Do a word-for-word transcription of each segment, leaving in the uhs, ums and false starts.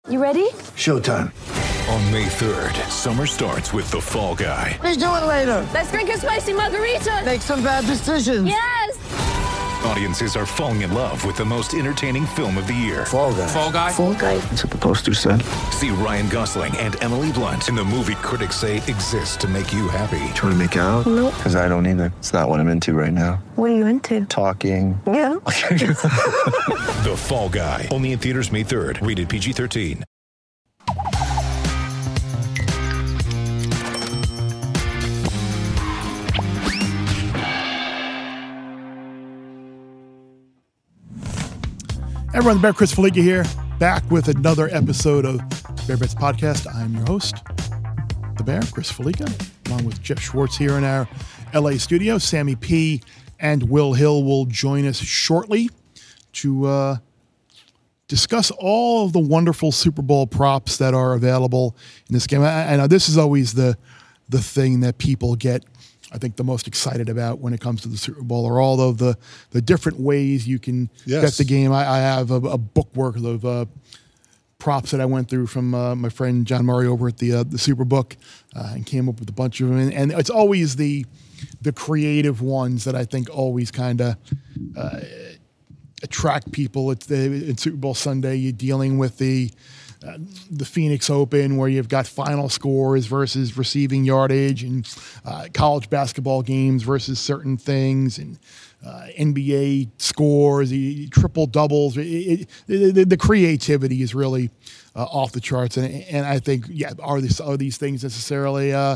You ready? Showtime. On May third, summer starts with The Fall Guy. Let's do it later. Let's drink a spicy margarita. Make some bad decisions. Yes! Audiences are falling in love with the most entertaining film of the year. Fall Guy. Fall Guy? Fall guy. That's what the poster said. See Ryan Gosling and Emily Blunt in the movie critics say exists to make you happy. Trying to make it out? Nope. Because I don't either. It's not what I'm into right now. What are you into? Talking. Yeah. The Fall Guy. Only in theaters May third. Rated P G thirteen. Everyone, the Bear, Chris Felica here, back with another episode of Bear Bets Podcast. I'm your host, the Bear, Chris Felica, along with Jeff Schwartz here in our L A studio. Sammy P and Will Hill will join us shortly to uh, discuss all of the wonderful Super Bowl props that are available in this game. I, I know this is always the the thing that people get, I think, the most excited about when it comes to the Super Bowl, are all of the, the different ways you can Yes. bet the game. I, I have a, a book worth of uh, props that I went through from uh, my friend John Murray over at the uh, the Superbook, uh, and came up with a bunch of them. And, and it's always the the creative ones that I think always kind of uh, attract people. It's the in Super Bowl Sunday, you're dealing with the Uh, the Phoenix Open, where you've got final scores versus receiving yardage, and uh, college basketball games versus certain things, and uh, N B A scores, e- triple doubles. It, it, the, the creativity is really uh, off the charts, and and I think yeah, are these are these things necessarily uh,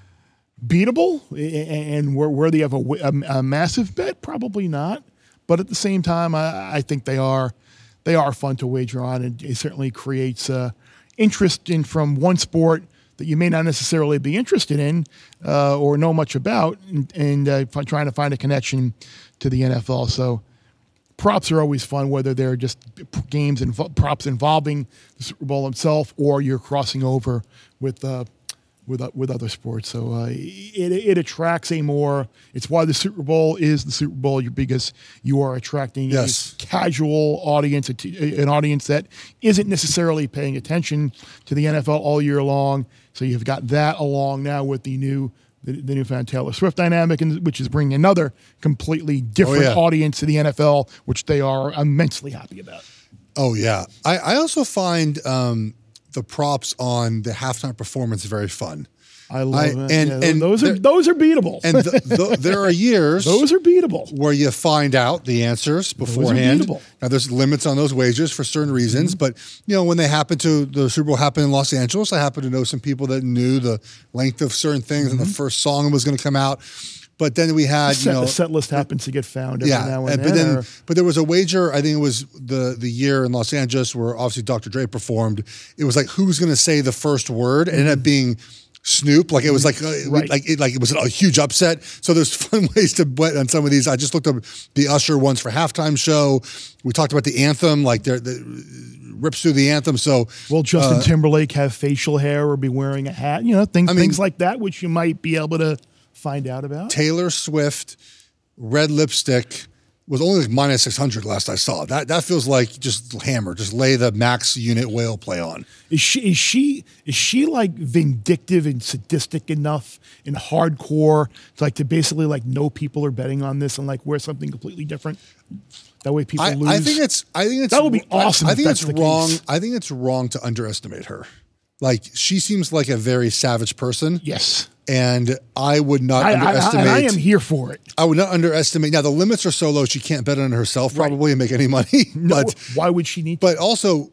beatable and worthy of a, a, a massive bet? Probably not, but at the same time, I, I think they are. They are fun to wager on, and it certainly creates uh, interest in from one sport that you may not necessarily be interested in uh, or know much about, and, and uh, f- trying to find a connection to the N F L. So props are always fun, whether they're just games and invo- props involving the Super Bowl itself, or you're crossing over with uh, with uh, with other sports. So uh, it it attracts a more. It's why the Super Bowl is the Super Bowl, because you are attracting Yes. a casual audience, a t- an audience that isn't necessarily paying attention to the N F L all year long. So you've got that along now with the new the, the newfound Taylor Swift dynamic, and which is bringing another completely different yeah. audience to the N F L, which they are immensely happy about. Oh, yeah. I, I also find um, the props on the halftime performance very fun. I love I- it. and- Yeah, and those are there- those are beatable. And th- th- there are years those are beatable. where you find out the answers beforehand. beatable. Now, there's limits on those wagers for certain reasons, Mm-hmm. but you know when they happen to the Super Bowl happened in Los Angeles, I happen to know some people that knew the length of certain things and the first song was going to come out. But then we had, Set, you know, the set list happens to get found every yeah, now and and- then. but then, or- but there was a wager. I think it was the the year in Los Angeles where obviously Doctor Dre performed. It was like who was going to say the first word. It ended up being Snoop. Like it was like uh, Right. like it, like it was a huge upset. So there's fun ways to bet on some of these. I just looked up the Usher ones for halftime show. We talked about the anthem, like they're, the rips through the anthem. So Will Justin uh, Timberlake have facial hair or be wearing a hat? You know, things I mean- things like that, which you might be able to find out about. Taylor Swift, red lipstick was only like minus six hundred last I saw. That that feels like just hammer, just lay the max unit whale play on. Is she is she is she like vindictive and sadistic enough and hardcore to like to basically like know people are betting on this and like wear something completely different? That way people I, lose. I think it's I think it's That would be awesome I if think that's it's the wrong. case. I think it's wrong to underestimate her. Like she seems like a very savage person. yes. And I would not I, I, I, underestimate. and I am here for it. I would not underestimate. Now the limits are so low she can't bet on herself probably and make any money. No, but why would she need? but also,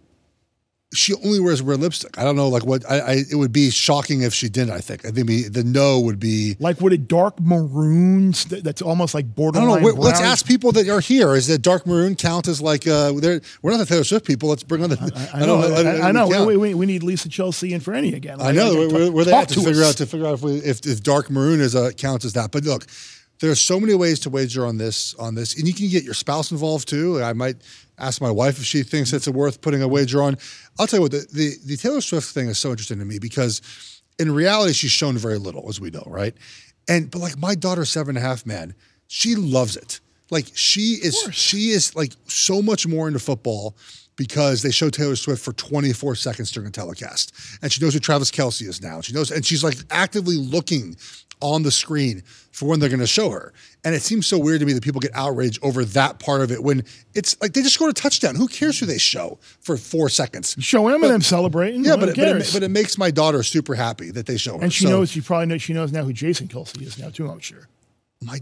she only wears red lipstick. I don't know, like what I, I. It would be shocking if she didn't. I think. I think be, the no would be. Like would a dark maroon st- that's almost like I borderline? don't know. We're- Let's brown- ask people that are here. Is that dark maroon count as like uh? They're, we're not the Taylor Swift people. Let's bring on the. I know. I, I know. count. We, we, we need Lisa Chelsea in for any again. I Like, know. like, Where, where they talk have to, figure us. out to figure out if, we, if if dark maroon is a counts as that. But look, there are so many ways to wager on this on this, and you can get your spouse involved too. I might ask my wife if she thinks it's worth putting a wager on. I'll tell you what, the, the, the Taylor Swift thing is so interesting to me because in reality, she's shown very little, as we know, right? And but like my daughter, seven and a half, man, she loves it. Like she is, she is like so much more into football because they show Taylor Swift for twenty-four seconds during a telecast. And she knows who Travis Kelce is now. She knows, and she's like actively looking on the screen for when they're going to show her. And it seems so weird to me that people get outraged over that part of it when it's like they just scored a touchdown. Who cares who they show for four seconds? Show Eminem celebrating. Yeah, Who but it, but, cares? it, but it makes my daughter super happy that they show her. And she So, knows, she probably knows, she knows now who Jason Kelce is now too, I'm sure. My,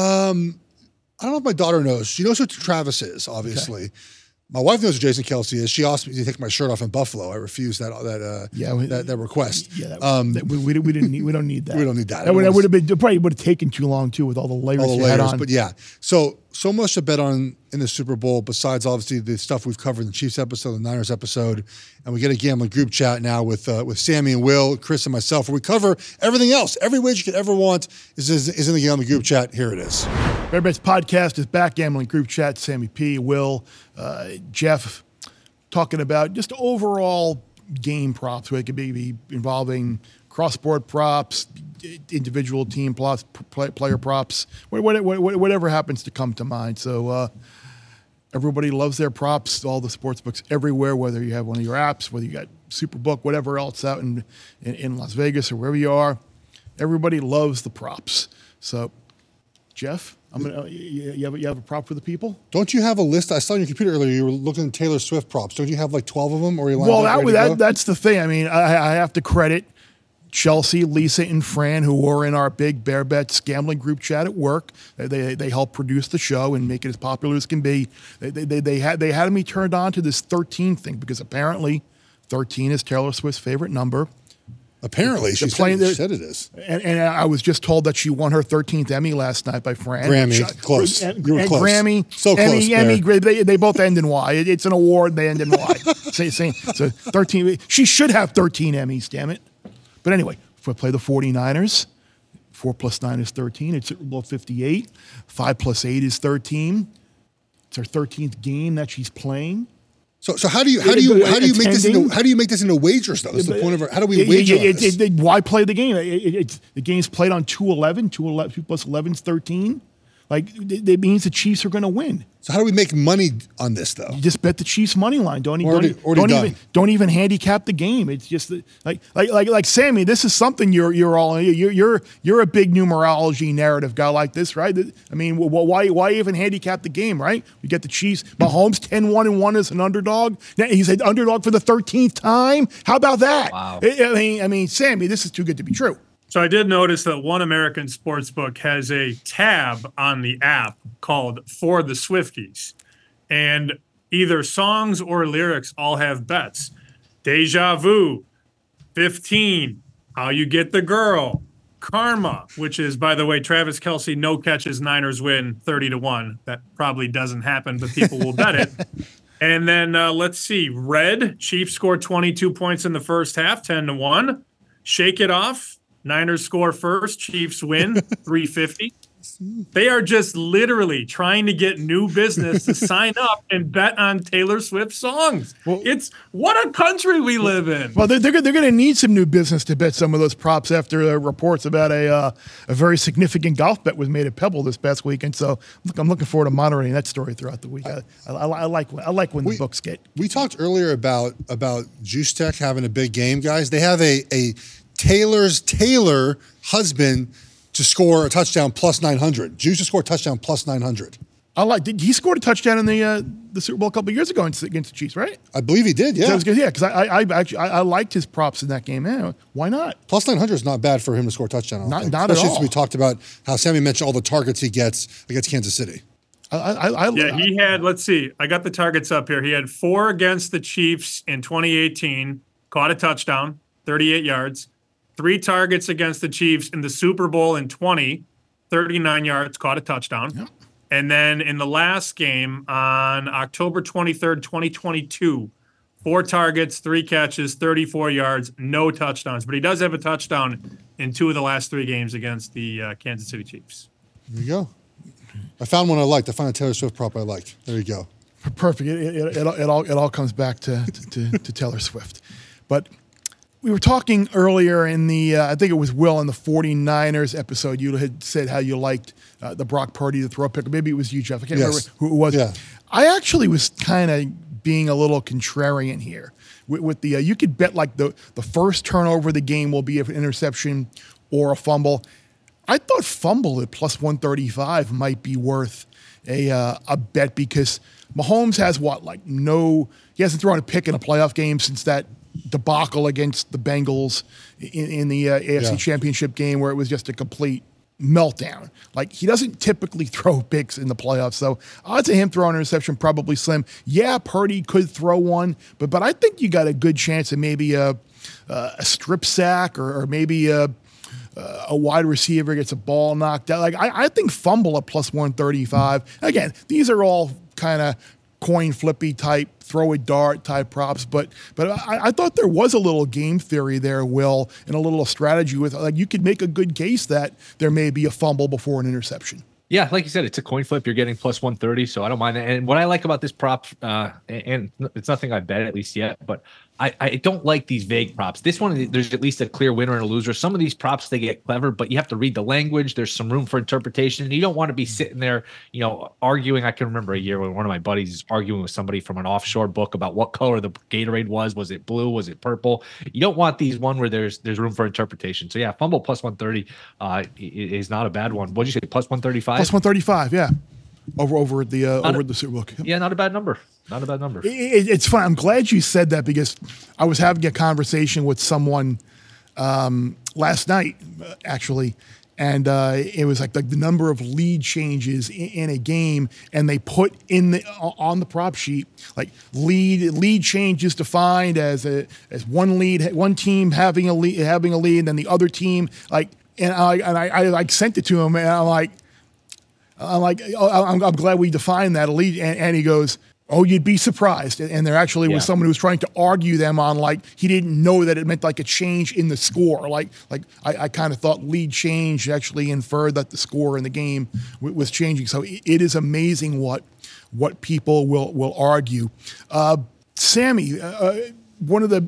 um, I don't know if my daughter knows. She knows who Travis is, obviously. Okay. My wife knows who Jason Kelce is. She asked me to take my shirt off in Buffalo. I refused that that uh, yeah, we, that, that request. Yeah, that, um, that, we, we, we didn't need, we don't need that. We don't need that. That would, that would have been probably would have taken too long too with all the layers, all the you layers had on. But yeah, so so much to bet on in the Super Bowl. Besides obviously the stuff we've covered in the Chiefs episode, the Niners episode, and we get a gambling group chat now with uh, with Sammy and Will, Chris and myself, where we cover everything else. Every wager you could ever want is is, is in the gambling group chat. Here it is. Bear Bets Podcast is back. Gambling group chat. Sammy P, Will, uh, Jeff. Talking about just overall game props, where it could be, be involving cross-board props, individual team props, player props, whatever happens to come to mind. So uh, everybody loves their props, all the sports books everywhere, whether you have one of your apps, whether you got Superbook, whatever else out in, in, in Las Vegas or wherever you are. Everybody loves the props. So, Jeff? I'm gonna. You, you have a, you have a prop for the people? Don't you have a list? I saw on your computer earlier. You were looking at Taylor Swift props. Don't you have like twelve of them, or are you lined well, up that, ready to that go? that's the thing. I mean, I, I have to credit Chelsea, Lisa, and Fran, who were in our big Bear Bets gambling group chat at work. They they, they helped produce the show and make it as popular as can be. They they, they, they had they had me turned on to this thirteen thing because apparently thirteen is Taylor Swift's favorite number. Apparently, she said, she said it is. And, and I was just told that she won her thirteenth Emmy last night by Fran. Grammy, She, close. And, you were and close. Grammy, so Emmy, close. Emmy, Emmy they, they both end in Y. It, it's an award. They end in Y. Say, say, so thirteen. She should have thirteen Emmys. Damn it. But anyway, if I play the 49ers, four plus nine is thirteen. It's Super Bowl fifty-eight. Five plus eight is thirteen. It's her thirteenth game that she's playing. So, so how do you how do you how do you make this into how do you make this into wagers though? That's the point of our, how do we wager on this? It, it, it, why play the game? It, it, it's the game's played on two eleven. two eleven two plus eleven is thirteen. Like it, it means the Chiefs are going to win. So how do we make money on this though? You just bet the Chiefs money line. Don't, Already- don't, already don't done. even don't even handicap the game. It's just that- like like like like Sammy. This is something you're you're all you're you're you're a big numerology narrative guy like this, right? I mean, wh- why why even handicap the game, right? We get the Chiefs. Mahomes ten one and one as an underdog. Now he's an underdog for the thirteenth time. How about that? Wow. I, I mean, I mean, Sammy, this is too good to be true. So I did notice that One American Sportsbook has a tab on the app called For the Swifties. And either songs or lyrics all have bets. Deja Vu, fifteen, How You Get the Girl, Karma, which is, by the way, Travis Kelce, no catches, Niners win thirty to one. That probably doesn't happen, but people will bet it. And then uh, let's see, Red, Chiefs scored twenty-two points in the first half, ten to one. Shake It Off, Niners score first, Chiefs win, three fifty. They are just literally trying to get new business to sign up and bet on Taylor Swift songs. Well, it's what a country we live in. Well, they're, they're, they're going to need some new business to bet some of those props after uh, reports about a uh, a very significant golf bet was made at Pebble this past weekend. So look, I'm looking forward to monitoring that story throughout the week. I, I, I, I like I like when We- the books get. We talked earlier about about Juice Tech having a big game, guys. They have a a Taylor's Taylor husband to score a touchdown plus nine hundred. Juice to score a touchdown plus nine hundred. I like. Did he scored a touchdown in the uh, the Super Bowl a couple of years ago against, against the Chiefs, right? I believe he did, So yeah. it was good, yeah, because I, I, I actually I, I liked his props in that game. Yeah, why not? Plus nine hundred is not bad for him to score a touchdown. I don't Not- think. not at Especially all. since we talked about how Sammy mentioned all the targets he gets against Kansas City. I, I, I, Yeah, he had, let's see, I got the targets up here. He had four against the Chiefs in twenty eighteen, caught a touchdown, thirty-eight yards. Three targets against the Chiefs in the Super Bowl in twenty, thirty-nine yards, caught a touchdown. Yep. And then in the last game on October twenty-third, twenty twenty-two, four targets, three catches, thirty-four yards, no touchdowns. But he does have a touchdown in two of the last three games against the uh, Kansas City Chiefs. There you go. I found one I liked. I found a Taylor Swift prop I liked. There you go. Perfect. It, it, it, it all it all comes back to to, to Taylor Swift. But we were talking earlier in the, uh, I think it was Will in the 49ers episode. You had said how you liked uh, the Brock Purdy to throw a pick. Maybe it was you, Jeff. I can't Yes. remember who it was. Yeah. I actually was kind of being a little contrarian here. With, with the uh, you could bet like the the first turnover of the game will be an interception or a fumble. I thought fumble at plus one thirty-five might be worth a uh, a bet because Mahomes has what like no he hasn't thrown a pick in a playoff game since that debacle against the Bengals in, in the uh, A F C Yeah. Championship game where it was just a complete meltdown. Like he doesn't typically throw picks in the playoffs, so odds of him throwing an interception probably slim. Yeah, Purdy could throw one, but but I think you got a good chance of maybe a a strip sack or, or maybe a a wide receiver gets a ball knocked out. Like I, I think fumble at plus one thirty-five. Again, these are all kind of coin flippy type, throw a dart type props, but but I, I thought there was a little game theory there, Will, and a little strategy with like you could make a good case that there may be a fumble before an interception. Yeah, like you said, it's a coin flip. You're getting plus one thirty, so I don't mind that. And what I like about this prop, uh, and it's nothing I bet at least yet, but I, I don't like these vague props. This one, there's at least a clear winner and a loser. Some of these props, they get clever, but you have to read the language. There's some room for interpretation. And you don't want to be sitting there, you know, arguing. I can remember a year when one of my buddies is arguing with somebody from an offshore book about what color the Gatorade was. Was it blue? Was it purple? You don't want these one where there's there's room for interpretation. So yeah, fumble plus one thirty uh, is not a bad one. What'd you say? Plus one thirty-five? Plus one thirty-five, yeah. Over over at the uh, Not over a- at the Superbook. Yep. Yeah, not a bad number. Not a bad number. It, it, it's fun. I'm glad you said that because I was having a conversation with someone um, last night, uh, actually, and uh, it was like, like the number of lead changes in, in a game, and they put in the on the prop sheet like lead lead changes defined as a as one lead, one team having a lead, having a lead, and then the other team like, and I and I, I like sent it to him, and I'm like. I'm like, oh, I'm, I'm glad we defined that elite. And, and he goes, oh, you'd be surprised. And, and there actually Yeah. was someone who was trying to argue them on like, he didn't know that it meant like a change in the score. Like, like I, I kind of thought lead change actually inferred that the score in the game w- was changing. So it, it is amazing what, what people will, will argue. Uh, Sammy, uh, one of the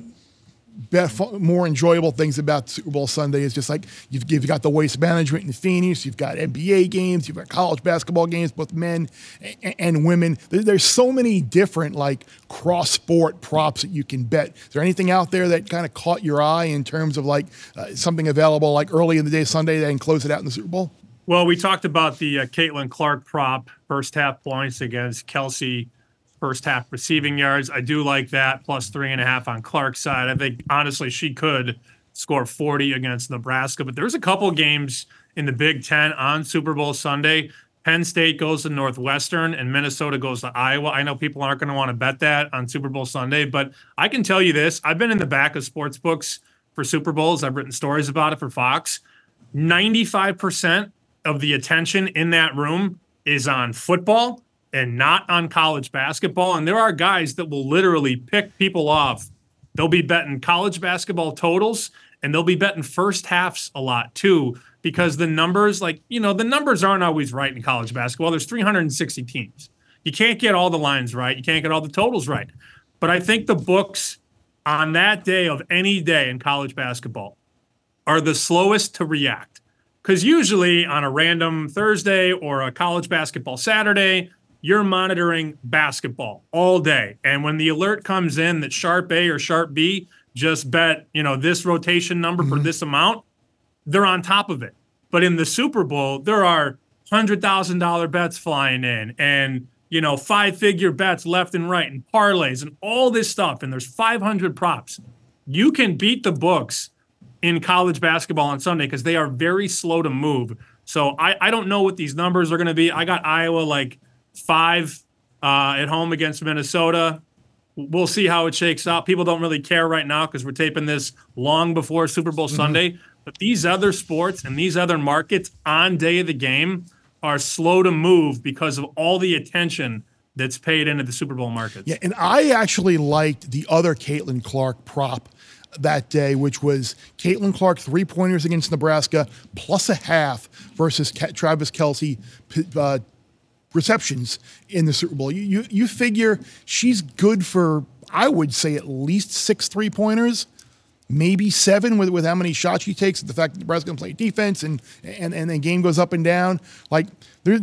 best, more enjoyable things about Super Bowl Sunday is just like you've, you've got the Waste Management in Phoenix, you've got N B A games, you've got college basketball games, both men and, and women. There, there's so many different like cross-sport props that you can bet. Is there anything out there that kind of caught your eye in terms of like uh, something available like early in the day Sunday and close it out in the Super Bowl? Well, we talked about the uh, Caitlin Clark prop, first half points against Kelsey. First half receiving yards. I do like that. Plus three and a half on Clark's side. I think, honestly, she could score forty against Nebraska. But there's a couple games in the Big Ten on Super Bowl Sunday. Penn State goes to Northwestern and Minnesota goes to Iowa. I know people aren't going to want to bet that on Super Bowl Sunday, but I can tell you this. I've been in the back of sports books for Super Bowls. I've written stories about it for Fox. ninety-five percent of the attention in that room is on football and not on college basketball. And there are guys that will literally pick people off. They'll be betting college basketball totals, and they'll be betting first halves a lot too, because the numbers, like, you know, the numbers aren't always right in college basketball. There's three hundred sixty teams. You can't get all the lines right. You can't get all the totals right. But I think the books on that day of any day in college basketball are the slowest to react. Because usually on a random Thursday or a college basketball Saturday, you're monitoring basketball all day. And when the alert comes in that sharp A or sharp B just bet, you know, this rotation number mm-hmm. for this amount, they're on top of it. But in the Super Bowl, there are one hundred thousand dollars bets flying in and, you know, five-figure bets left and right and parlays and all this stuff. And there's five hundred props. You can beat the books in college basketball on Sunday because they are very slow to move. So I, I don't know what these numbers are going to be. I got Iowa like five uh, at home against Minnesota. We'll see how it shakes out. People don't really care right now because we're taping this long before Super Bowl mm-hmm. Sunday. But these other sports and these other markets on day of the game are slow to move because of all the attention that's paid into the Super Bowl markets. Yeah, and I actually liked the other Caitlin Clark prop that day, which was Caitlin Clark three-pointers against Nebraska plus a half versus Travis Kelce uh, receptions in the Super Bowl. You, you you figure she's good for, I would say, at least six three-pointers, maybe seven with, with how many shots she takes, the fact that Nebraska's going to play defense and, and, and the game goes up and down. Like, there,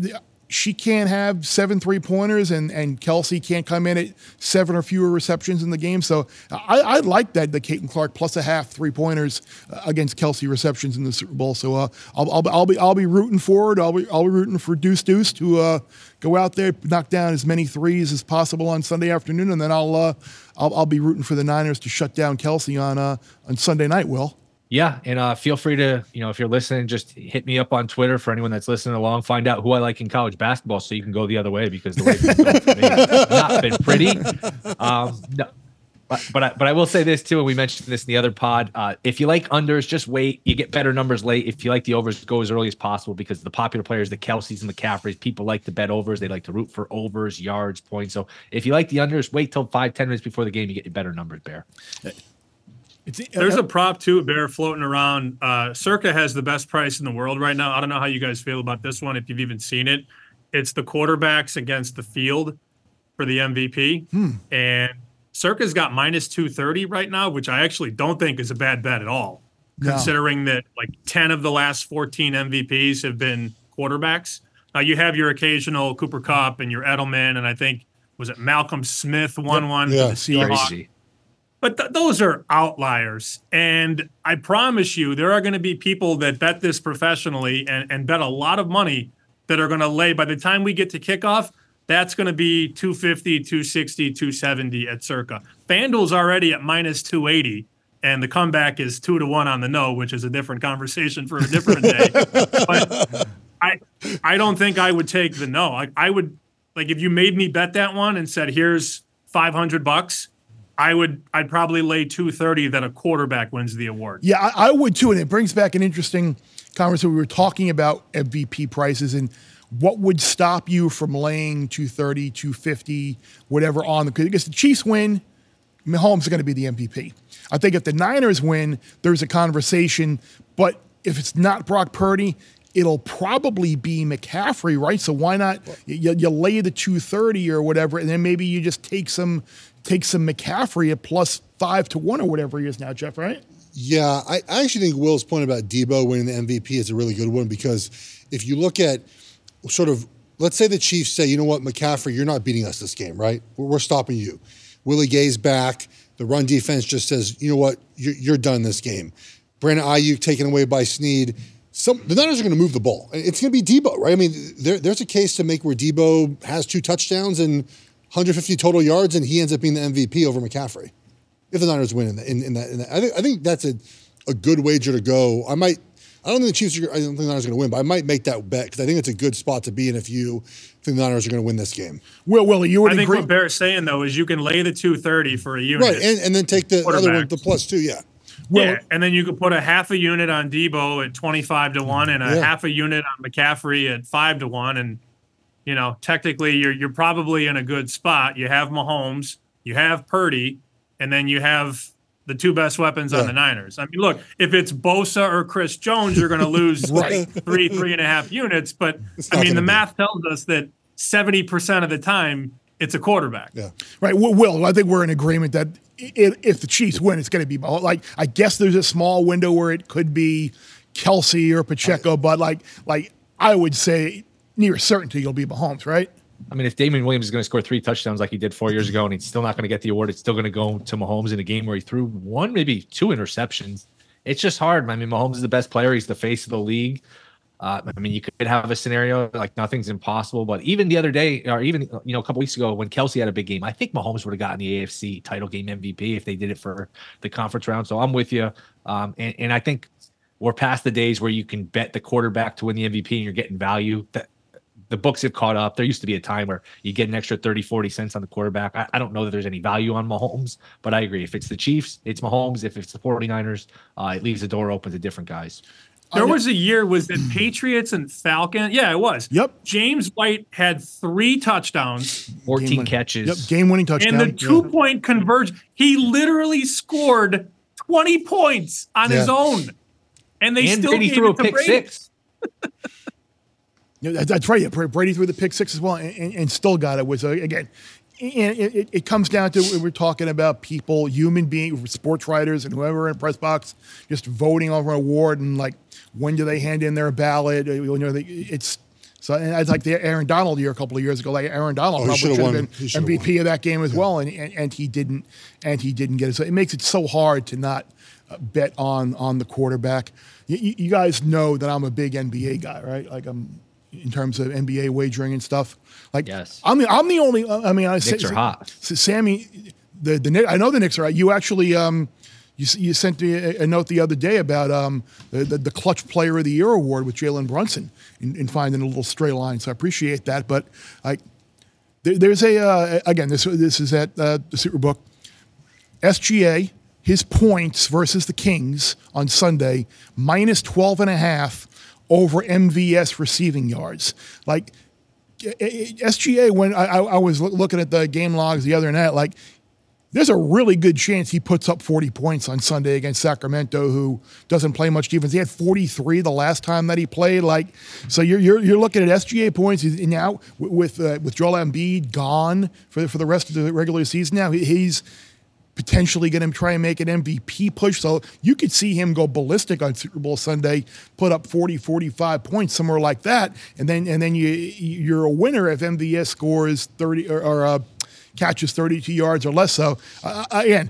she can't have seven three pointers, and and Kelsey can't come in at seven or fewer receptions in the game. So I, I like that the Caitlin Clark plus a half three pointers against Kelsey receptions in the Super Bowl. So uh, I'll, I'll I'll be I'll be rooting for it. I'll be I'll be rooting for Deuce Deuce to uh, go out there, knock down as many threes as possible on Sunday afternoon, and then I'll uh, I'll, I'll be rooting for the Niners to shut down Kelsey on uh, on Sunday night. Will. Yeah, and uh, feel free to, you know, if you're listening, just hit me up on Twitter for anyone that's listening along. Find out who I like in college basketball so you can go the other way, because the way it's been for me has not been pretty. Um, no, but but I, but I will say this too, and we mentioned this in the other pod. Uh, if you like unders, just wait. You get better numbers late. If you like the overs, go as early as possible, because the popular players, the Kelseys and the McCaffreys, people like to bet overs. They like to root for overs, yards, points. So if you like the unders, wait till five, ten minutes before the game. You get your better numbers, Bear. It's, There's a prop too, Bear, floating around. Uh, Circa has the best price in the world right now. I don't know how you guys feel about this one, if you've even seen it. It's the quarterbacks against the field for the M V P. Hmm. And Circa's got minus two thirty right now, which I actually don't think is a bad bet at all, No. considering that like ten of the last fourteen M V Ps have been quarterbacks. Now you have your occasional Cooper Kupp and your Edelman, and I think, was it Malcolm Smith won Yep. one Yeah. for the Seahawks. Crazy. But th- those are outliers. And I promise you, there are going to be people that bet this professionally and, and bet a lot of money that are going to lay. By the time we get to kickoff, that's going to be two fifty, two sixty, two seventy at Circa. FanDuel's already at minus two eighty, and the comeback is two to one on the no, which is a different conversation for a different day. But I, I don't think I would take the no. I, I would, like, if you made me bet that one and said, here's five hundred bucks, I would, I'd probably lay two thirty that a quarterback wins the award. Yeah, I, I would too. And it brings back an interesting conversation. We were talking about M V P prices and what would stop you from laying two thirty, two fifty, whatever on the, because the Chiefs win, Mahomes is going to be the M V P. I think if the Niners win, there's a conversation, but if it's not Brock Purdy, it'll probably be McCaffrey, right? So why not you, you lay the two thirty or whatever, and then maybe you just take some take some McCaffrey at plus five to one or whatever he is now, Jeff, right? Yeah, I, I actually think Will's point about Debo winning the M V P is a really good one, because if you look at sort of, let's say the Chiefs say, you know what, McCaffrey, you're not beating us this game, right? We're, we're stopping you. Willie Gay's back. The run defense just says, you know what, you're, you're done this game. Brandon Ayuk taken away by Snead. Some, the Niners are going to move the ball. It's going to be Debo, right? I mean, there, there's a case to make where Debo has two touchdowns and one hundred fifty total yards, and he ends up being the M V P over McCaffrey if the Niners win in, the, in, in, that, in that. I think I think that's a, a good wager to go. I might. I don't think the Chiefs are. I don't think the Niners are going to win, but I might make that bet because I think it's a good spot to be in if you think the Niners are going to win this game. Well, Willie, you would I think agree. what Barrett's saying, though, is you can lay the two thirty for a unit. Right, and, and then take the other one, the plus two, yeah. Well, yeah, and then you could put a half a unit on Debo at twenty-five to one and a Yeah. half a unit on McCaffrey at five to one. And, you know, technically you're you're probably in a good spot. You have Mahomes, you have Purdy, and then you have the two best weapons Yeah. on the Niners. I mean, look, if it's Bosa or Chris Jones, you're going to lose Right. like three, three and a half units. But, It's I not mean, the gonna be. math tells us that seventy percent of the time it's a quarterback. Yeah. Right, Will, Will, I think we're in agreement that i if the Chiefs win, it's going to be like, I guess there's a small window where it could be Kelsey or Pacheco, but like like I would say near certainty it'll be Mahomes, right? I mean, if Damian Williams is going to score three touchdowns like he did four years ago, and he's still not going to get the award, it's still going to go to Mahomes in a game where he threw one, maybe two interceptions. It's just hard. I mean, Mahomes is the best player. He's the face of the league. Uh, I mean, you could have a scenario like nothing's impossible, but even the other day, or even, you know, a couple weeks ago when Kelsey had a big game, I think Mahomes would have gotten the A F C title game M V P if they did it for the conference round. So I'm with you. Um, and, and I think we're past the days where you can bet the quarterback to win the M V P and you're getting value. That the books have caught up. There used to be a time where you get an extra thirty, forty cents on the quarterback. I, I don't know that there's any value on Mahomes, but I agree. If it's the Chiefs, it's Mahomes. If it's the 49ers, uh, it leaves the door open to different guys. There was a year, was it Patriots and Falcon? Yeah, it was. Yep. James White had three touchdowns fourteen Game win- catches. Yep, game-winning touchdown. and the two-point conversion. He literally scored twenty points on his Yeah. own, and they and still Brady gave threw a it to pick Brady. six. Yeah, that- that's right. Yeah, Bra- Brady threw the pick six as well, and, and, and still got it. Was uh, again, and it, it, it comes down to we're talking about people, human beings, sports writers, and whoever in the press box, just voting over an award and like when do they hand in their ballot? You know, they, it's So and it's like the Aaron Donald year a couple of years ago. Like Aaron Donald Oh, he probably should've should have won. been He should've M V P won. of that game as well, and, and and he didn't, and he didn't get it. So it makes it so hard to not uh, bet on on the quarterback. You, you you guys know that I'm a big N B A guy, right? Like I'm in terms of N B A wagering and stuff. Like Yes. I'm the I'm the only. I mean, I Knicks say, are hot. Sammy, the the Knick- I know the Knicks are hot. You actually um. You, s- you sent me a, a note the other day about um, the, the, the Clutch Player of the Year award with Jalen Brunson in, in finding a little stray line. So I appreciate that. But I, there, there's a, uh, again, this this is at uh, the Superbook. S G A, his points versus the Kings on Sunday, minus twelve and a half over M V S receiving yards. Like, S G A, when I, I I was loo- looking at the game logs the other night, like, there's a really good chance he puts up forty points on Sunday against Sacramento, who doesn't play much defense. He had forty-three the last time that he played. Like, so you're you're, you're looking at S G A points. He's now with uh, with Joel Embiid gone for for the rest of the regular season. Now he, he's potentially going to try and make an M V P push. So you could see him go ballistic on Super Bowl Sunday, put up forty, forty-five points, somewhere like that, and then and then you you're a winner if M V S scores thirty or. or uh, catches thirty-two yards or less. So uh, again,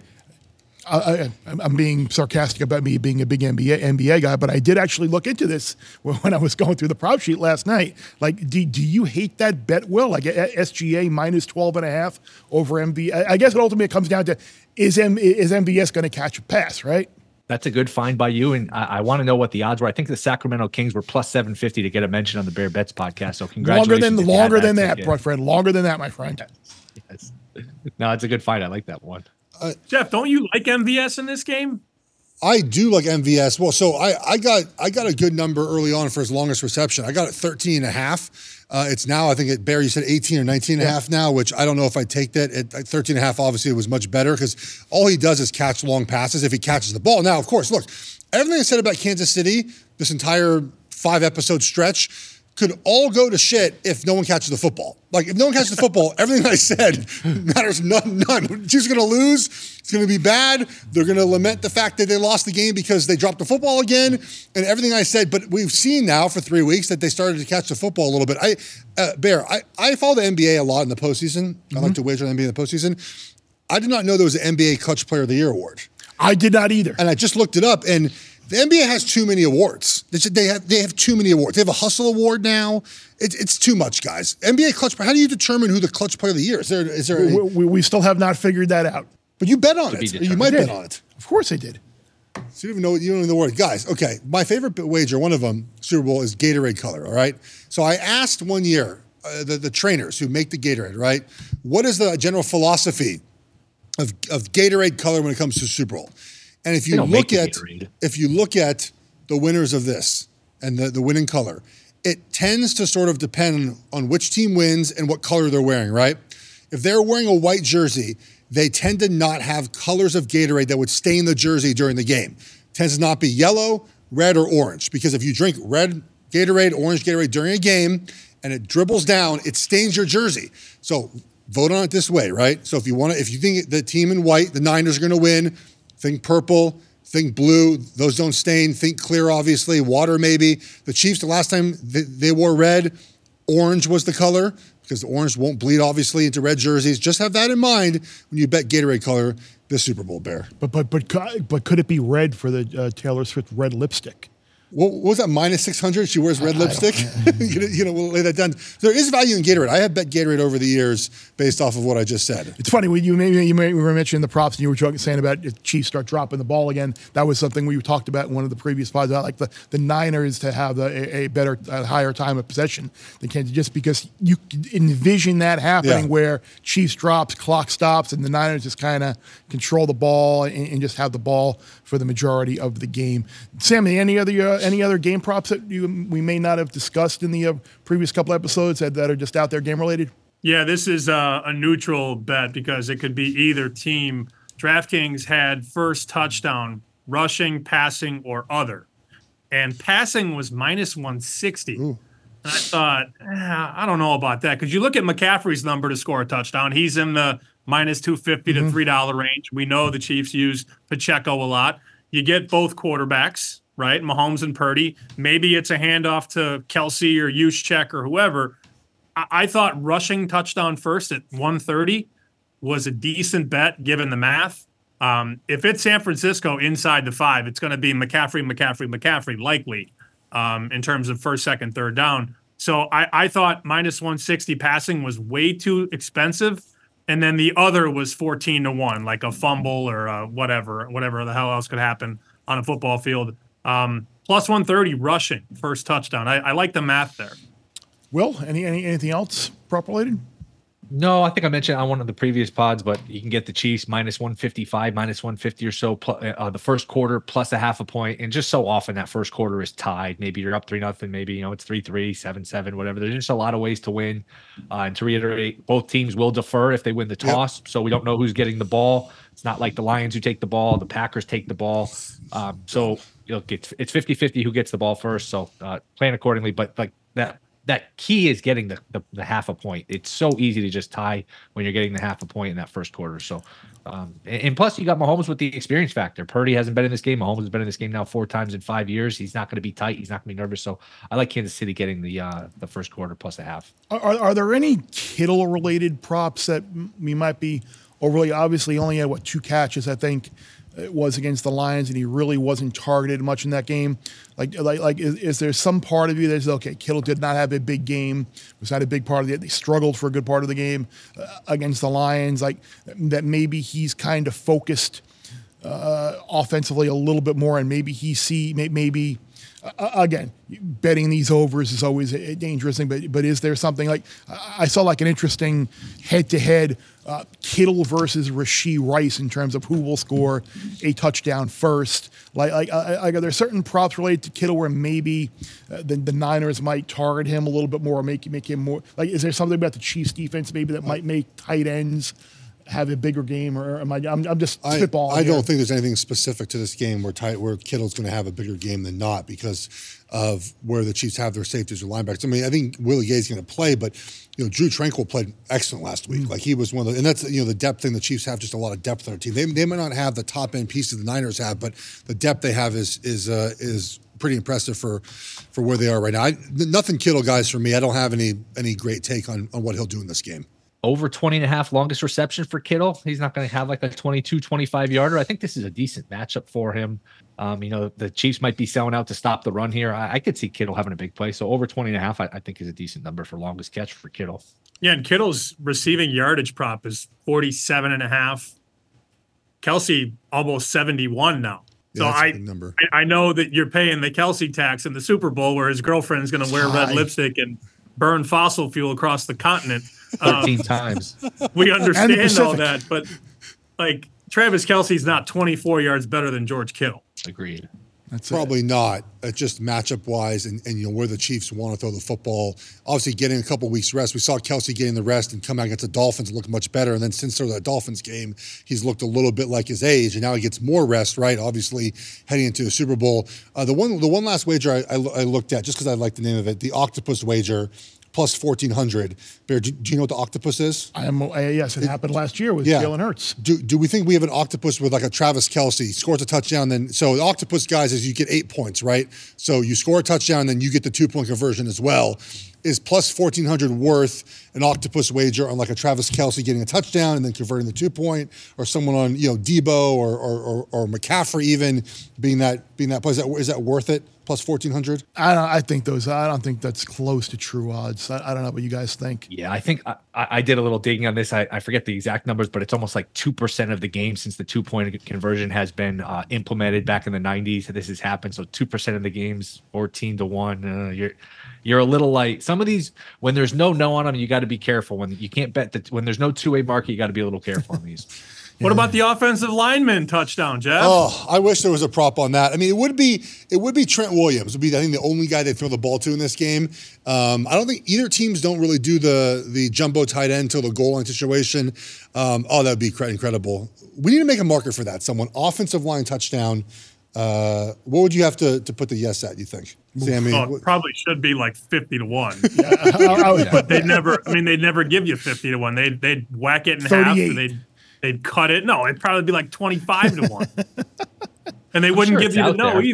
I, I, I'm being sarcastic about me being a big N B A, N B A guy, but I did actually look into this when I was going through the prop sheet last night. Like, do, do you hate that bet, Will? Like S G A minus twelve and a half over M V S? I guess it ultimately comes down to, is, M, is M V S going to catch a pass, right? That's a good find by you, and I, I want to know what the odds were. I think the Sacramento Kings were plus seven fifty to get a mention on the Bear Bets podcast. So congratulations! Longer than if you had longer than that, ticket. my friend. Longer than that, my friend. Yes. No, it's a good find. I like that one. Jeff, don't you like M V S in this game? I do like M V S. Well, so I, I got I got a good number early on for his longest reception. I got it thirteen and a half. Uh, it's now, I think, at Barry, you said eighteen or nineteen and a half now, which I don't know if I take that. At at thirteen and a half, obviously, it was much better because all he does is catch long passes if he catches the ball. Now, of course, look, everything I said about Kansas City, this entire five episode stretch, could all go to shit if no one catches the football. Like, if no one catches the football, everything I said matters none. none. Chiefs are going to lose. It's going to be bad. They're going to lament the fact that they lost the game because they dropped the football again and everything I said. But we've seen now for three weeks that they started to catch the football a little bit. I, uh, Bear, I, I follow the N B A a lot in the postseason. Mm-hmm. I like to wager on the N B A in the postseason. I did not know there was an N B A Clutch Player of the Year award. I did not either. And I just looked it up, and the N B A has too many awards. They should- They have they have too many awards. They have a hustle award now. It's it's too much, guys. N B A clutch. How do you determine who the clutch player of the year is? There is there? We, A, we, we still have not figured that out. but you bet on To be it. Or you determined. might I bet did. on it. Of course I did. So you don't even know you don't know the word, guys. Okay, my favorite wager, one of them, Super Bowl, is Gatorade color. All right. So I asked one year uh, the the trainers who make the Gatorade, right? What is the general philosophy of of Gatorade color when it comes to Super Bowl? And if you don't look make the at Gatorade. if you look at the winners of this and the, the winning color, it tends to sort of depend on which team wins and what color they're wearing, right? If they're wearing a white jersey, they tend to not have colors of Gatorade that would stain the jersey during the game. It tends to not be yellow, red, or orange, because if you drink red Gatorade, orange Gatorade during a game and it dribbles down, it stains your jersey. So vote on it this way, right? So if you want to, if you think the team in white, the Niners are going to win, think purple, think blue. Those don't stain. Think clear, obviously. Water, maybe. The Chiefs, the last time they, they wore red, orange was the color because the orange won't bleed, obviously, into red jerseys. Just have that in mind when you bet Gatorade color this Super Bowl, Bear. But but but co- but could it be red for the uh, Taylor Swift red lipstick? What, what was that, minus six hundred? She wears red lipstick? you, know, you know, we'll lay that down. There is value in Gatorade. I have bet Gatorade over the years based off of what I just said. It's funny when you maybe you may were mentioning the props and you were talking, saying about if Chiefs start dropping the ball again. That was something we talked about in one of the previous pods. I like the, the Niners to have the, a, a better, a higher time of possession than Kansas, just because you could envision that happening Yeah. where Chiefs drops, clock stops, and the Niners just kind of control the ball and, and just have the ball for the majority of the game. Sammy, any other uh, any other game props that you, we may not have discussed in the uh, previous couple episodes that, that are just out there game related? Yeah, this is a, a neutral bet because it could be either team. DraftKings had first touchdown, rushing, passing, or other. And passing was minus one sixty. Ooh. And I thought, eh, I don't know about that. Because you look at McCaffrey's number to score a touchdown. He's in the minus two fifty to three dollars range. We know the Chiefs use Pacheco a lot. You get both quarterbacks. right? Mahomes and Purdy. Maybe it's a handoff to Kelsey or Juszczyk or whoever. I, I thought rushing touchdown first at one thirty was a decent bet given the math. Um, if it's San Francisco inside the five, it's going to be McCaffrey, McCaffrey, McCaffrey, likely um, in terms of first, second, third down. So I, I thought minus one sixty passing was way too expensive. And then the other was fourteen to one, like a fumble or uh, whatever, whatever the hell else could happen on a football field. Um, plus one thirty rushing, first touchdown. I, I like the math there. Will, any, any anything else prop related? No, I think I mentioned on one of the previous pods, but you can get the Chiefs minus one fifty-five, minus one fifty or so, pl- uh, the first quarter plus a half a point. And just so often that first quarter is tied. Maybe you're up three nothing. Maybe, you know, it's three three, seven seven, whatever. There's just a lot of ways to win. Uh, and to reiterate, both teams will defer if they win the toss. Yep. So we don't know who's getting the ball. It's not like the Lions who take the ball, the Packers take the ball. Um, so you know, it's it's fifty-fifty who gets the ball first. So uh, plan accordingly. But like that. That key is getting the, the the half a point. It's so easy to just tie when you're getting the half a point in that first quarter. So, um, and, and plus you got Mahomes with the experience factor. Purdy hasn't been in this game. Mahomes has been in this game now four times in five years. He's not going to be tight. He's not going to be nervous. So I like Kansas City getting the uh, the first quarter plus a half. Are, are there any Kittle related props that we might be overly? Obviously, he only had what two catches, I think. It was against the Lions, and he really wasn't targeted much in that game. Like, like, like, is, is there some part of you that's okay? Kittle did not have a big game. Was not a big part of it. They struggled for a good part of the game uh, against the Lions. Like that, maybe he's kind of focused uh, offensively a little bit more, and maybe he see maybe. Uh, again, betting these overs is always a dangerous thing, but but is there something like I saw like an interesting head-to-head uh, Kittle versus Rashee Rice in terms of who will score a touchdown first? Like, like, uh, like are there certain props related to Kittle where maybe uh, the, the Niners might target him a little bit more, make make him more like? Is there something about the Chiefs defense maybe that might make tight ends have a bigger game, or am I? I'm, I'm just spitballing. I, I here. don't think there's anything specific to this game where tight, where Kittle's going to have a bigger game than not because of where the Chiefs have their safeties or linebackers. I mean, I think Willie Gay's going to play, but you know, Drew Tranquill played excellent last week. Mm. Like he was one of the, and that's you know the depth thing. The Chiefs have just a lot of depth on their team. They they might not have the top end pieces the Niners have, but the depth they have is is uh, is pretty impressive for for where they are right now. I, nothing Kittle guys for me. I don't have any any great take on on what he'll do in this game. Over twenty and a half longest reception for Kittle. He's not going to have like a twenty-two, twenty-five yarder. I think this is a decent matchup for him. Um, you know, the Chiefs might be selling out to stop the run here. I, I could see Kittle having a big play. So over twenty and a half, I, I think is a decent number for longest catch for Kittle. Yeah, and Kittle's receiving yardage prop is forty-seven and a half. Kelsey almost seventy-one now. So yeah, I, number. I I know that you're paying the Kelsey tax in the Super Bowl where his girlfriend is going to wear red lipstick and burn fossil fuel across the continent. thirteen um, times. We understand all that, but like Travis Kelsey's not twenty-four yards better than George Kittle. Agreed. That's probably it. not. It's just matchup wise, and, and you know where the Chiefs want to throw the football. Obviously, getting a couple weeks rest. We saw Kelsey getting the rest and come out against the Dolphins and look much better. And then since that Dolphins game, he's looked a little bit like his age, and now he gets more rest. Right, obviously heading into the Super Bowl. Uh, the one, the one last wager I, I, I looked at, just because I like the name of it, the Octopus wager. Plus fourteen hundred. Bear, do, do you know what the octopus is? I am. Uh, yes, it, it happened last year with yeah. Jalen Hurts. Do Do we think we have an octopus with like a Travis Kelsey scores a touchdown? Then so the octopus guys is you get eight points, right? So you score a touchdown, then you get the two point conversion as well. Is plus fourteen hundred worth an octopus wager on like a Travis Kelsey getting a touchdown and then converting the two point, or someone on you know Debo or or, or, or McCaffrey even being that being that play? Is that, is that worth it? Plus fourteen hundred. I don't. I think those. I don't think that's close to true odds. I, I don't know what you guys think. Yeah, I think I, I did a little digging on this. I, I forget the exact numbers, but it's almost like two percent of the game since the two point conversion has been uh, implemented back in the nineties. This has happened. So two percent of the games, fourteen to one. Uh, you're you're a little light. Some of these, when there's no no on them, you got to be careful. When you can't bet that when there's no two way market, you got to be a little careful on these. What about the offensive lineman touchdown, Jeff? Oh, I wish there was a prop on that. I mean, it would be it would be Trent Williams. Would be I think the only guy they throw the ball to in this game. Um, I don't think either teams don't really do the the jumbo tight end till the goal line situation. Um, oh, that would be incredible. We need to make a market for that. Someone offensive line touchdown. Uh, what would you have to to put the yes at? You think, Sammy? Oh, it probably should be like fifty to one. Yeah. But they never. I mean, they'd never give you fifty to one. They they'd whack it in half. And they'd They'd cut it. No, it'd probably be like twenty-five to one. And they wouldn't sure give you the no there. either.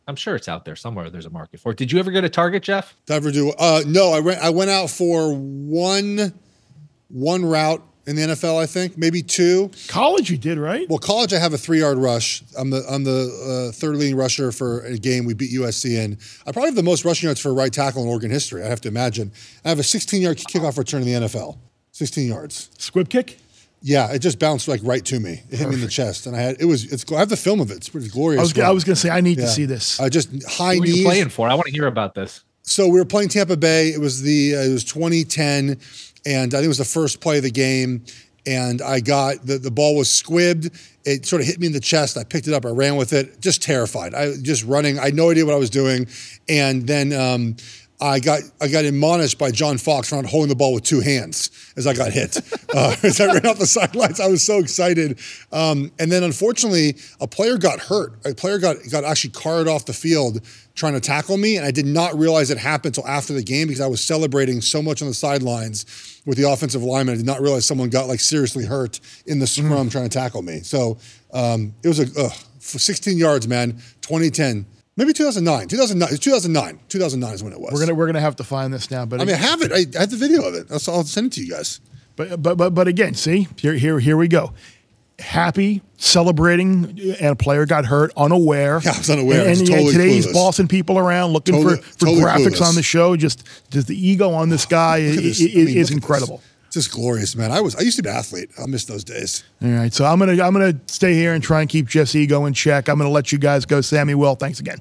I'm sure it's out there somewhere. There's a market for it. Did you ever go to Target, Jeff? Ever do? Uh, no, I went. I went out for one, one route in the N F L. I think maybe two. College, you did, right? Well, college, I have a three-yard rush. I'm the I'm the uh, third leading rusher for a game we beat U S C in. I probably have the most rushing yards for a right tackle in Oregon history. I have to imagine. I have a sixteen-yard kickoff return in the N F L. sixteen yards. Squib kick? Yeah, it just bounced like right to me. It hit Perfect. me in the chest, and I had it was. It's. I have the film of it. It's pretty glorious. I was. I was going to say I need yeah. to see this. I just high Who knees. Who are you playing for? I want to hear about this. So we were playing Tampa Bay. It was the. Uh, it was twenty ten, and I think it was the first play of the game. And I got the the ball was squibbed. It sort of hit me in the chest. I picked it up. I ran with it. Just terrified. I just running. I had no idea what I was doing, and then. Um, I got I got admonished by John Fox for not holding the ball with two hands as I got hit. uh, as I ran off the sidelines, I was so excited. Um, and then, unfortunately, a player got hurt. A player got got actually carted off the field trying to tackle me, and I did not realize it happened until after the game because I was celebrating so much on the sidelines with the offensive lineman. I did not realize someone got like seriously hurt in the scrum mm-hmm. trying to tackle me. So um, it was a uh, for sixteen yards, man. twenty ten. Maybe two thousand nine. two thousand nine. It's two thousand nine. two thousand nine is when it was. We're gonna we're gonna have to find this now. But I mean, I have it. I, I have the video of it. I'll, I'll send it to you guys. But but but but again, see here here here we go. Happy, celebrating, and a player got hurt, unaware. Yeah, I was unaware. And, and totally yeah, today he's clueless. bossing people around, looking Totally- for, for totally graphics clueless. on the show. Just just the ego on this guy is, this. is, I mean, is look at incredible. this. Just glorious, man. I was. I used to be an athlete. I miss those days. All right, so I'm gonna I'm gonna stay here and try and keep Jeff's ego in check. I'm gonna let you guys go. Sammy, Will, thanks again.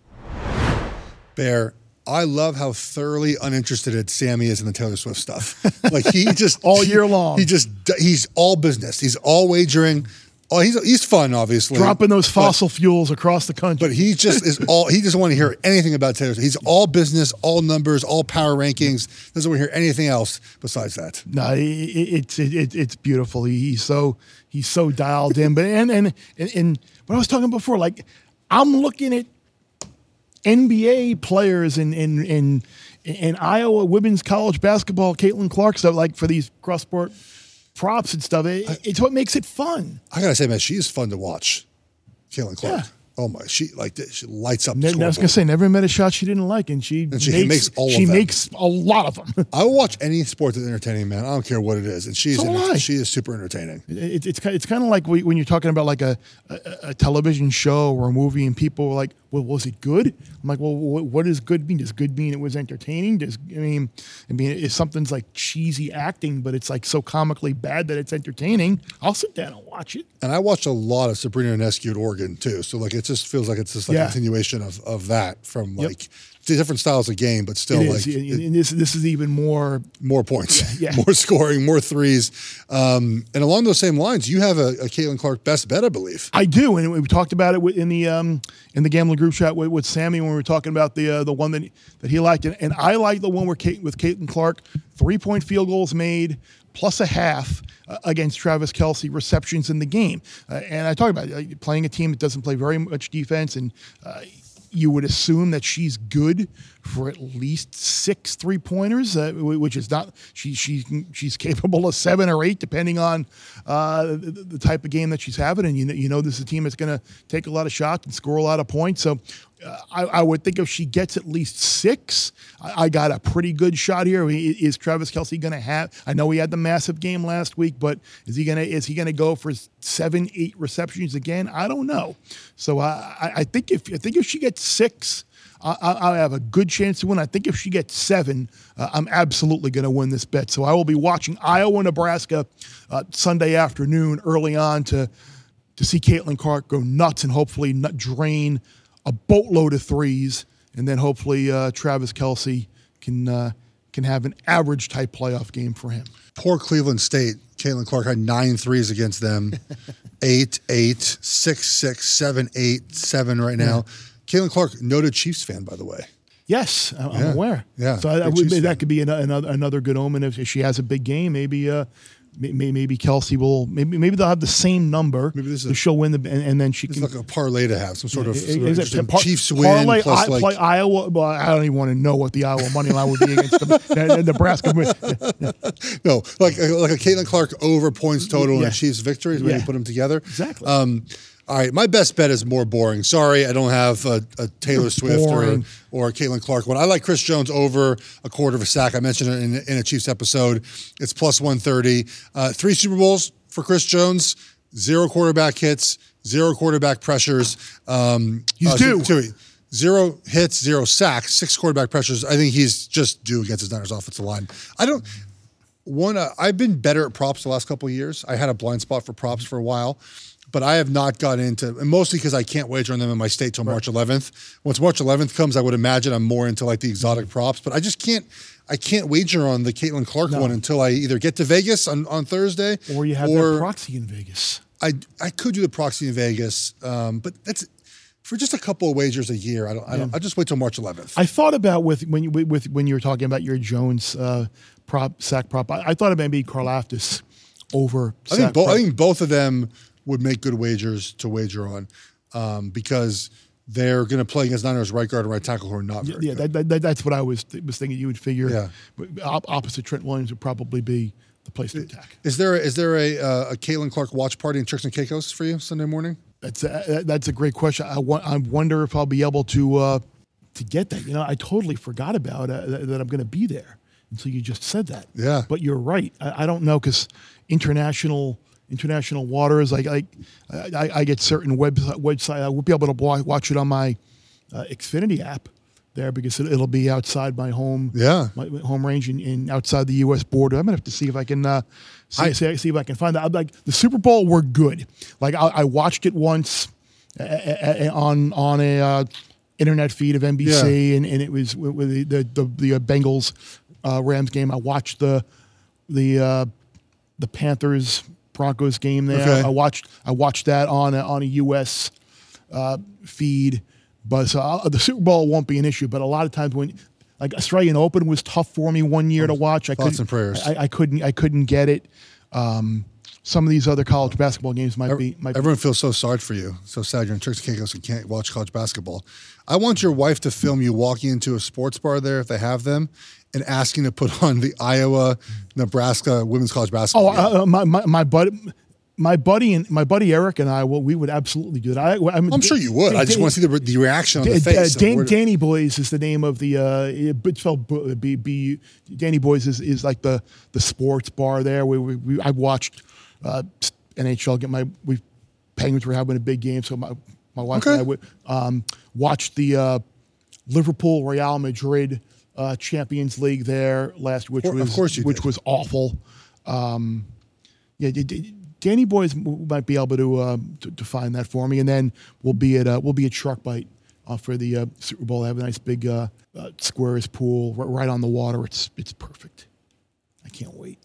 Bear, I love how thoroughly uninterested Sammy is in the Taylor Swift stuff. Like he just All year long. He just he's all business. He's all wagering. Oh, he's he's fun, obviously. Dropping those but- fossil fuels across the country. But he just is all, he doesn't want to hear anything about Taylor Swift. He's all business, all numbers, all power rankings. Doesn't want to hear anything else besides that. No, it, it's it, it, it's beautiful. He, he's so he's so dialed in. But and and and, and what I was talking before, like I'm looking at N B A players in in in, in Iowa women's college basketball, Caitlin Clark stuff, like for these cross sport props and stuff. It, it's what makes it fun. I gotta say, man, she is fun to watch. Caitlin Clark. Yeah. Oh my, she like she lights up. Ne- the I was gonna say, never met a shot she didn't like, and she, And she makes, makes all of she them. makes a lot of them. I will watch any sport that's entertaining, man. I don't care what it is, and she's So will I. she is super entertaining. It, it's ki- it's kind of like we- when you're talking about like a, a, a television show or a movie, and people are like, "Well, was it good?" I'm like, "Well, what, what does good mean? Does good mean it was entertaining? Does I mean, I mean, if something's like cheesy acting, but it's like so comically bad that it's entertaining, I'll sit down and watch it." And I watched a lot of Sabrina Ionescu at Oregon too, so like it just feels like it's just like Yeah. a continuation of of that from Yep. like different styles of game, but still It like is, and it- and this this is even more. more points, Yeah, yeah. more scoring, more threes. Um, and along those same lines, you have a, a Caitlin Clark best bet, I believe. I do, and we talked about it in the um, in the gambling group chat with, with Sammy when we were talking about the uh, the one that that he liked, and, and I like the one where Kate, with Caitlin Clark, three point field goals made plus a half uh, against Travis Kelce, receptions in the game, uh, and I talked about uh, playing a team that doesn't play very much defense, and uh, you would assume that she's good for at least six three pointers, uh, which is not she she she's capable of seven or eight depending on uh, the, the type of game that she's having, and you know you know this is a team that's going to take a lot of shots and score a lot of points. So uh, I, I would think if she gets at least six, I, I got a pretty good shot here. I mean, is Travis Kelce going to have? I know he had the massive game last week, but is he gonna is he gonna go for seven eight receptions again? I don't know. So I I, I think if I think if she gets six, I, I have a good chance to win. I think if she gets seven, uh, I'm absolutely going to win this bet. So I will be watching Iowa, Nebraska uh, Sunday afternoon early on to to see Caitlin Clark go nuts and hopefully not drain a boatload of threes, and then hopefully uh, Travis Kelce can uh, can have an average type playoff game for him. Poor Cleveland State. Caitlin Clark had nine threes against them. eight, eight, six, six, seven, eight, seven right now. Yeah. Caitlin Clark, noted Chiefs fan, by the way. Yes, I'm yeah. aware. Yeah, so I, I would, that could be another another, another good omen if she has a big game. Maybe uh, maybe, maybe Kelce will. Maybe maybe they'll have the same number. Maybe this is so she'll win the and, and then she it's can. like a parlay to have some sort of, Is, sort of is interesting it par, Chiefs win parlay, plus I, like play Iowa. Well, I don't even want to know what the Iowa money line would be against the, the Nebraska. No, like like a Caitlin Clark over points total Yeah. and Chiefs victories. Maybe Yeah. put them together. Exactly. Um, All right, my best bet is more boring. Sorry, I don't have a, a Taylor Swift or boring. or a Caitlin Clark one. I like Chris Jones over a quarter of a sack. I mentioned it in, in a Chiefs episode. It's plus one thirty. Uh, three Super Bowls for Chris Jones. Zero quarterback hits. Zero quarterback pressures. Um, He's uh, due. Two, zero hits. Zero sacks. Six quarterback pressures. I think he's just due against his Niners offensive line. I don't. One. Uh, I've been better at props the last couple of years. I had a blind spot for props for a while. But I have not got into, and mostly because I can't wager on them in my state till March eleventh. Once March eleventh comes, I would imagine I'm more into like the exotic props. But I just can't, I can't wager on the Caitlin Clark No. one until I either get to Vegas on, on Thursday, Or you have or that proxy in Vegas. I I could do the proxy in Vegas, um, but that's for just a couple of wagers a year. I don't. I don't. I just wait till March eleventh. I thought about with when you with when you were talking about your Jones uh, prop sack prop. I, I thought it maybe Karlaftis over. I think sack both. I prop. think both of them would make good wagers to wager on, um, because they're going to play against Niners right guard and right tackle who are not very Yeah, good. that, that, that's what I was was thinking. You would figure Yeah. op- opposite Trent Williams would probably be the place to attack. Is there is there a uh, a Caitlin Clark watch party in Turks and Caicos for you Sunday morning? That's a, that's a great question. I, wa- I wonder if I'll be able to uh, to get that. You know, I totally forgot about uh, that, that I'm going to be there until you just said that. Yeah. But you're right. I, I don't know because international international waters. Like I, I, I get certain website website. I won't be able to wa- watch it on my uh, Xfinity app there because it, it'll be outside my home. Yeah. My home range in, in outside the U S border. I'm gonna have to see if I can uh, see, I- see, see if I can find that. I'm like the Super Bowl were good. Like I, I watched it once uh, uh, on on a uh, internet feed of N B C, Yeah. and, and it was with with the the, the, the uh, Bengals uh, Rams game. I watched the the uh, the Panthers Broncos game there. Okay. I watched I watched that on a, on a U S uh, feed. But so uh, the Super Bowl won't be an issue. But a lot of times when, like Australian Open was tough for me one year to watch. I Thoughts couldn't, and prayers. I, I couldn't. I couldn't get it. Um, some of these other college basketball games might be. Might Everyone feels so sorry for you. So sad you're in Turks and Caicos and can't watch college basketball. I want your wife to film you walking into a sports bar there if they have them and asking to put on the Iowa, Nebraska women's college be. basketball Oh, game. uh, my my my buddy. My buddy and my buddy Eric and I, well, we would absolutely do that. I, I mean, I'm sure you would. I just want to see the, the reaction on the Da- face. Da- Dan- of where- Danny Boys is the name of the. Uh, it's spelled B, B, B. Danny Boys is, is like the the sports bar there. Where we, we I watched uh, N H L get my. We Penguins were having a big game, so my my wife Okay. and I would um, watch the uh, Liverpool Real Madrid uh, Champions League there last, which Of was course you which did. was awful. Um, yeah, d- d- Danny Boys m- might be able to, uh, to to find that for me, and then we'll be at uh, we'll be at Shark Bite uh, for the uh, Super Bowl. They have a nice big uh, uh, squares pool r- right on the water. It's it's perfect. I can't wait.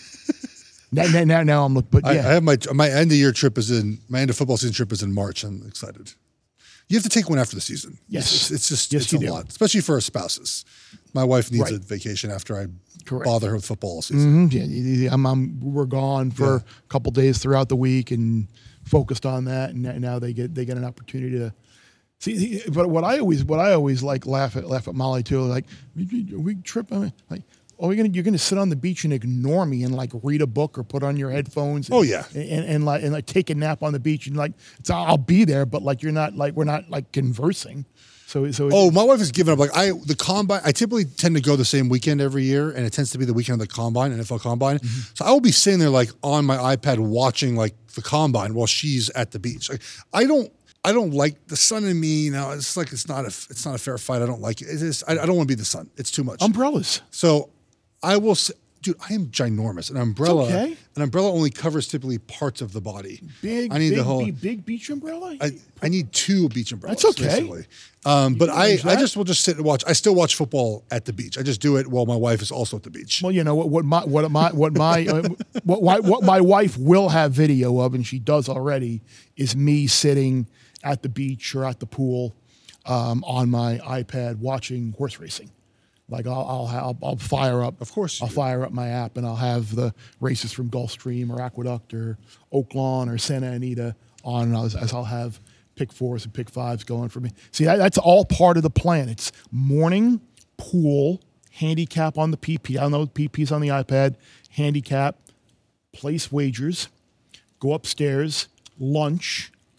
now, now, now, now I'm look, but I, yeah, I have my my end of year trip is in my end of football season trip is in March. I'm excited. You have to take one after the season. Yes. it's, it's just Yes, it's you a do. lot, especially for our spouses. My wife needs Right. a vacation after I Correct. bother her with football all season. Mhm. yeah, yeah, yeah, I'm, I'm we're gone for Yeah. a couple days throughout the week and focused on that, and now- now they get they get an opportunity to. See, see, but what I always, what I always like laugh at, laugh at Molly too. Like, we, we trip. I mean, like, oh, you're gonna, you're gonna sit on the beach and ignore me and like read a book or put on your headphones. And, Oh, yeah. and, and, and like and like take a nap on the beach and like it's I'll be there, but like you're not like we're not like conversing. So so Oh, my wife has given up. Like I, the combine. I typically tend to go the same weekend every year, and it tends to be the weekend of the combine, N F L combine. Mm-hmm. So I will be sitting there like on my iPad watching like the combine while she's at the beach. Like I don't, I don't like the sun and me. You know, it's like it's not a, it's not a fair fight. I don't like it. It is. I, I don't want to be the sun. It's too much. umbrellas. So I will say, dude, I am ginormous. An umbrella, okay. an umbrella only covers typically parts of the body. Big I need big, the whole. big, big beach umbrella. I, I need two beach umbrellas. That's okay. Basically. Um, but can I, manage I that. just will just sit and watch. I still watch football at the beach. I just do it while my wife is also at the beach. Well, you know what, what my what my what my uh, what, what what my wife will have video of, and she does already, is me sitting at the beach or at the pool um, on my iPad watching horse racing. Like I'll I'll, I'll I'll fire up. Of course you I'll do. fire up my app and I'll have the races from Gulfstream or Aqueduct or Oaklawn or Santa Anita on as, as I'll have pick fours and pick fives going for me. See, that, that's all part of the plan. It's morning pool, handicap on the P P. I don't know, P P's on the iPad, handicap, place wagers, go upstairs, lunch,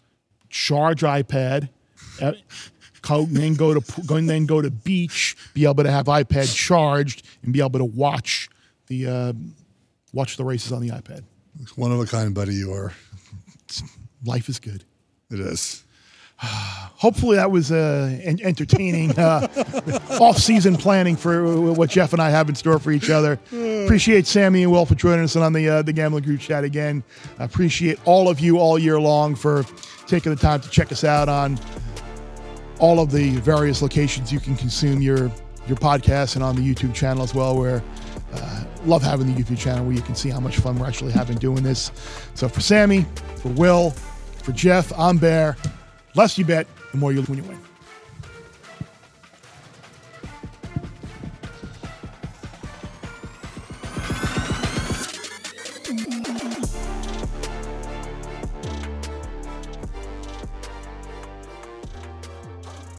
charge iPad, uh, go, and then go to go and then go to beach, be able to have iPad charged, and be able to watch the uh, watch the races on the iPad. One of a kind, buddy. You are. Life is good. It is. Hopefully that was uh, en- entertaining uh, off-season planning for what Jeff and I have in store for each other. Appreciate Sammy and Will for joining us on the uh, the Gambling Group Chat again. I appreciate all of you all year long for taking the time to check us out on all of the various locations you can consume your your podcast and on the YouTube channel as well, where uh, love having the YouTube channel where you can see how much fun we're actually having doing this. So for Sammy, for Will, for Jeff, I'm Bear. Less you bet, the more you when you win.